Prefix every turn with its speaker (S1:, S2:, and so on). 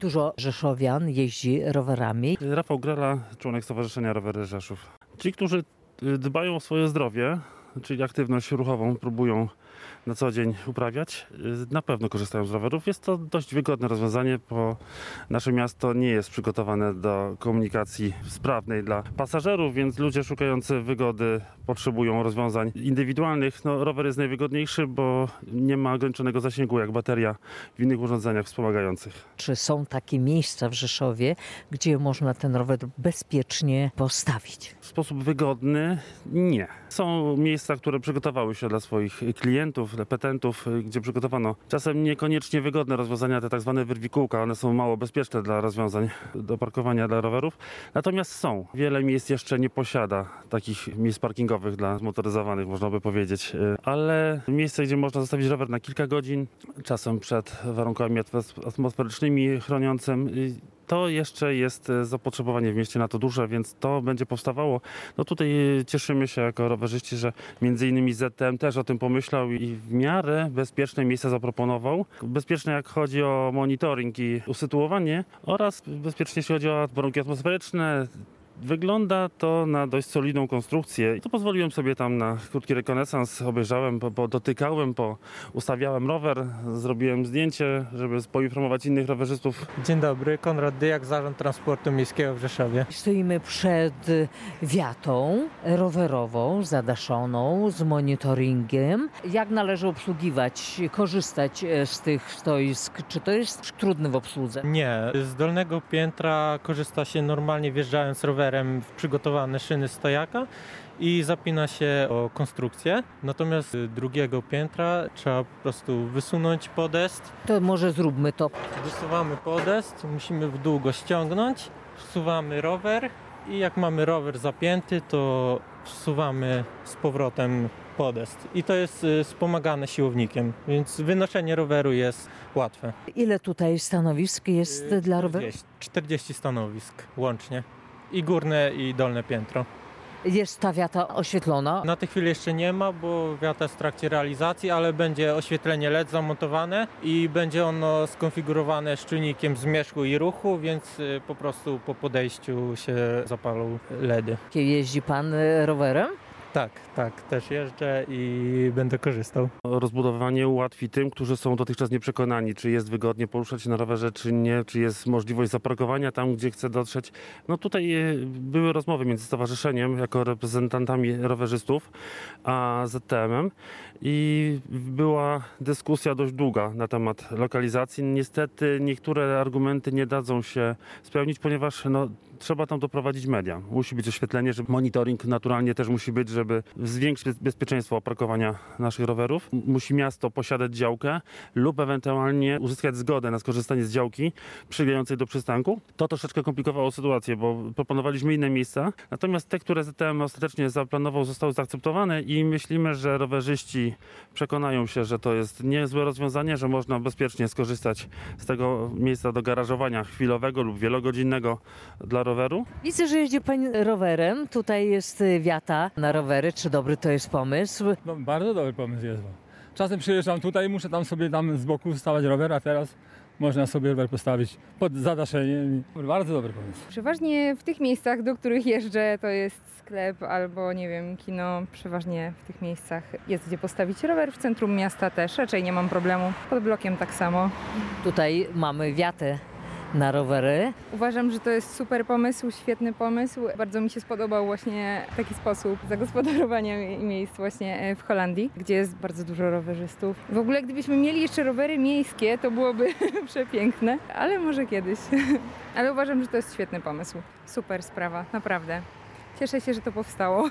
S1: Dużo rzeszowian jeździ rowerami.
S2: Rafał Grela, członek Stowarzyszenia Rowery Rzeszów. Ci, którzy dbają o swoje zdrowie, czyli aktywność ruchową, próbują na co dzień uprawiać, na pewno korzystają z rowerów. Jest to dość wygodne rozwiązanie, bo nasze miasto nie jest przygotowane do komunikacji sprawnej dla pasażerów, więc ludzie szukający wygody potrzebują rozwiązań indywidualnych. Rower jest najwygodniejszy, bo nie ma ograniczonego zasięgu jak bateria w innych urządzeniach wspomagających.
S1: Czy są takie miejsca w Rzeszowie, gdzie można ten rower bezpiecznie postawić?
S2: W sposób wygodny nie. Są miejsca, które przygotowały się dla swoich klientów, dla petentów, gdzie przygotowano czasem niekoniecznie wygodne rozwiązania, te tak zwane wyrwikółka. One są mało bezpieczne dla rozwiązań do parkowania dla rowerów. Natomiast są. Wiele miejsc jeszcze nie posiada takich miejsc parkingowych dla zmotoryzowanych, można by powiedzieć. Ale miejsce, gdzie można zostawić rower na kilka godzin, czasem przed warunkami atmosferycznymi chroniącym, to jeszcze jest zapotrzebowanie w mieście na to duże, więc to będzie powstawało. Tutaj cieszymy się jako rowerzyści, że między innymi ZTM też o tym pomyślał i w miarę bezpieczne miejsca zaproponował. Bezpieczne jak chodzi o monitoring i usytuowanie oraz bezpiecznie jeśli chodzi o warunki atmosferyczne. Wygląda to na dość solidną konstrukcję. To pozwoliłem sobie tam na krótki rekonesans, obejrzałem, dotykałem, ustawiałem rower, zrobiłem zdjęcie, żeby poinformować innych rowerzystów.
S3: Dzień dobry, Konrad Dyjak, Zarząd Transportu Miejskiego w Rzeszowie.
S1: Stoimy przed wiatą rowerową, zadaszoną, z monitoringiem. Jak należy obsługiwać, korzystać z tych stoisk? Czy to jest trudne w obsłudze?
S3: Nie, z dolnego piętra korzysta się normalnie wjeżdżając rowerem w przygotowane szyny stojaka i zapina się o konstrukcję. Natomiast z drugiego piętra trzeba po prostu wysunąć podest.
S1: To może zróbmy to.
S3: Wysuwamy podest, musimy w dół go ściągnąć, wsuwamy rower i jak mamy rower zapięty, to wsuwamy z powrotem podest. I to jest wspomagane siłownikiem, więc wynoszenie roweru jest łatwe.
S1: Ile tutaj stanowisk jest dla roweru?
S3: 40 stanowisk łącznie. I górne i dolne piętro.
S1: Jest ta wiata oświetlona?
S3: Na tej chwili jeszcze nie ma, bo wiata jest w trakcie realizacji, ale będzie oświetlenie LED zamontowane i będzie ono skonfigurowane z czujnikiem zmierzchu i ruchu, więc po prostu po podejściu się zapalą LEDy.
S1: Jeździ pan rowerem?
S3: Tak, też jeżdżę i będę korzystał.
S2: Rozbudowywanie ułatwi tym, którzy są dotychczas nieprzekonani, czy jest wygodnie poruszać się na rowerze, czy nie, czy jest możliwość zaparkowania tam, gdzie chce dotrzeć. Tutaj były rozmowy między stowarzyszeniem, jako reprezentantami rowerzystów, a ZTM-em i była dyskusja dość długa na temat lokalizacji. Niestety niektóre argumenty nie dadzą się spełnić, ponieważ trzeba tam doprowadzić media. Musi być oświetlenie, że monitoring naturalnie też musi być, żeby zwiększyć bezpieczeństwo parkowania naszych rowerów. Musi miasto posiadać działkę lub ewentualnie uzyskać zgodę na skorzystanie z działki przylegającej do przystanku. To troszeczkę komplikowało sytuację, bo proponowaliśmy inne miejsca. Natomiast te, które ZTM ostatecznie zaplanował, zostały zaakceptowane i myślimy, że rowerzyści przekonają się, że to jest niezłe rozwiązanie, że można bezpiecznie skorzystać z tego miejsca do garażowania chwilowego lub wielogodzinnego dla roweru.
S1: Widzę, że jeździ pan rowerem. Tutaj jest wiata na rowery. Czy dobry to jest pomysł?
S4: Bardzo dobry pomysł jest. Czasem przyjeżdżam tutaj, muszę sobie z boku stawiać rower, a teraz można sobie rower postawić pod zadaszeniem. Bardzo dobry pomysł.
S5: Przeważnie w tych miejscach, do których jeżdżę, to jest sklep albo, nie wiem, kino. Przeważnie w tych miejscach jest gdzie postawić rower. W centrum miasta też raczej nie mam problemu. Pod blokiem tak samo.
S1: Tutaj mamy wiatę na rowery.
S5: Uważam, że to jest super pomysł, świetny pomysł. Bardzo mi się spodobał właśnie taki sposób zagospodarowania miejsc właśnie w Holandii, gdzie jest bardzo dużo rowerzystów. W ogóle gdybyśmy mieli jeszcze rowery miejskie, to byłoby przepiękne, ale może kiedyś. Ale uważam, że to jest świetny pomysł. Super sprawa, naprawdę. Cieszę się, że to powstało.